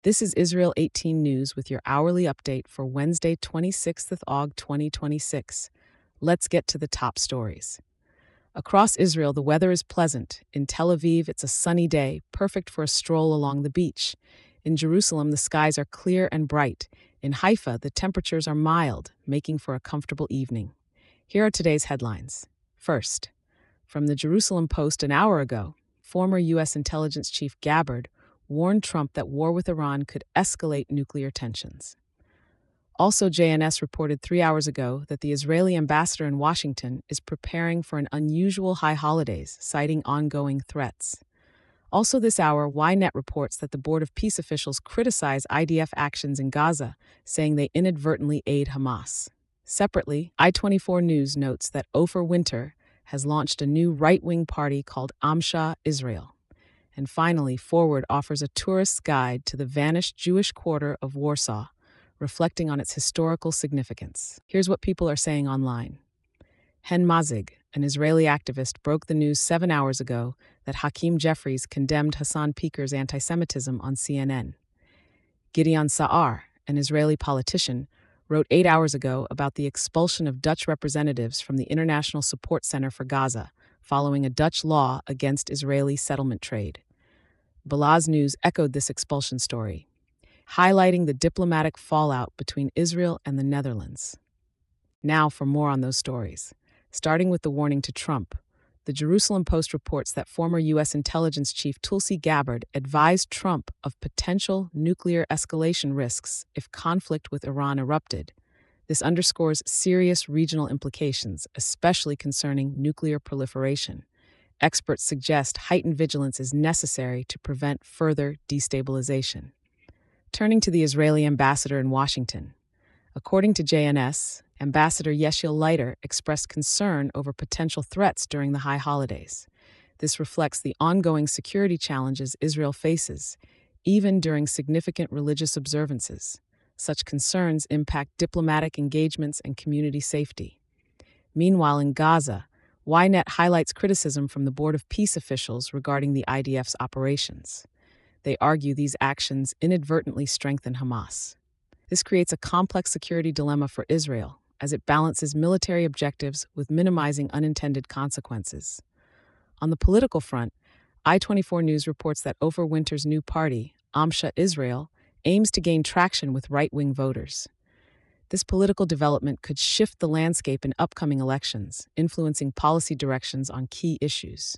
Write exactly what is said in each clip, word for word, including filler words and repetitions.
This is Israel eighteen News with your hourly update for Wednesday, twenty-sixth of August, twenty twenty-six. Let's get to the top stories. Across Israel, the weather is pleasant. In Tel Aviv, it's a sunny day, perfect for a stroll along the beach. In Jerusalem, the skies are clear and bright. In Haifa, the temperatures are mild, making for a comfortable evening. Here are today's headlines. First, from the Jerusalem Post an hour ago, former U S intelligence chief Gabbard warned Trump that war with Iran could escalate nuclear tensions. Also, J N S reported three hours ago that the Israeli ambassador in Washington is preparing for an unusual high holidays, citing ongoing threats. Also this hour, Ynet reports that the Board of Peace officials criticize I D F actions in Gaza, saying they inadvertently aid Hamas. Separately, I twenty-four News notes that Ofer Winter has launched a new right-wing party called Amsha Israel. And finally, Forward offers a tourist's guide to the vanished Jewish quarter of Warsaw, reflecting on its historical significance. Here's what people are saying online. Hen Mazig, an Israeli activist, broke the news seven hours ago that Hakeem Jeffries condemned Hassan Piker's anti-Semitism on C N N. Gideon Sa'ar, an Israeli politician, wrote eight hours ago about the expulsion of Dutch representatives from the International Support Center for Gaza, following a Dutch law against Israeli settlement trade. Balaz News echoed this expulsion story, highlighting the diplomatic fallout between Israel and the Netherlands. Now for more on those stories. Starting with the warning to Trump, the Jerusalem Post reports that former U S intelligence chief Tulsi Gabbard advised Trump of potential nuclear escalation risks if conflict with Iran erupted. This underscores serious regional implications, especially concerning nuclear proliferation. Experts suggest heightened vigilance is necessary to prevent further destabilization. Turning to the Israeli ambassador in Washington. According to J N S, Ambassador Yeshiel Leiter expressed concern over potential threats during the high holidays. This reflects the ongoing security challenges Israel faces, even during significant religious observances. Such concerns impact diplomatic engagements and community safety. Meanwhile, in Gaza, Ynet highlights criticism from the Board of Peace officials regarding the I D F's operations. They argue these actions inadvertently strengthen Hamas. This creates a complex security dilemma for Israel, as it balances military objectives with minimizing unintended consequences. On the political front, I twenty-four News reports that Ofer Winter's new party, Amsha Israel, aims to gain traction with right-wing voters. This political development could shift the landscape in upcoming elections, influencing policy directions on key issues.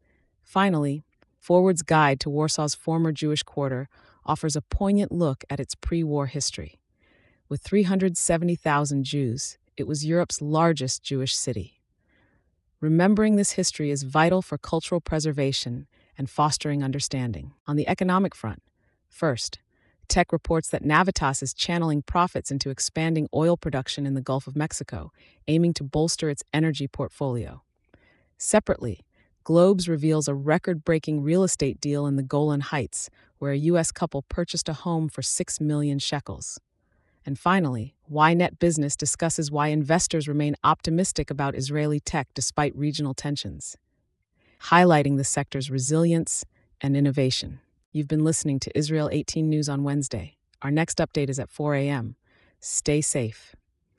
Finally, Forward's Guide to Warsaw's former Jewish quarter offers a poignant look at its pre-war history. With three hundred seventy thousand Jews, it was Europe's largest Jewish city. Remembering this history is vital for cultural preservation and fostering understanding. On the economic front, first, Tech reports that Navitas is channeling profits into expanding oil production in the Gulf of Mexico, aiming to bolster its energy portfolio. Separately, Globes reveals a record-breaking real estate deal in the Golan Heights, where a U S couple purchased a home for six million shekels. And finally, Ynet Business discusses why investors remain optimistic about Israeli tech despite regional tensions, highlighting the sector's resilience and innovation. You've been listening to Israel eighteen News on Wednesday. Our next update is at four a m Stay safe.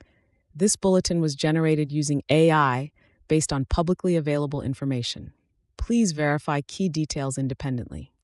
This bulletin was generated using A I based on publicly available information. Please verify key details independently.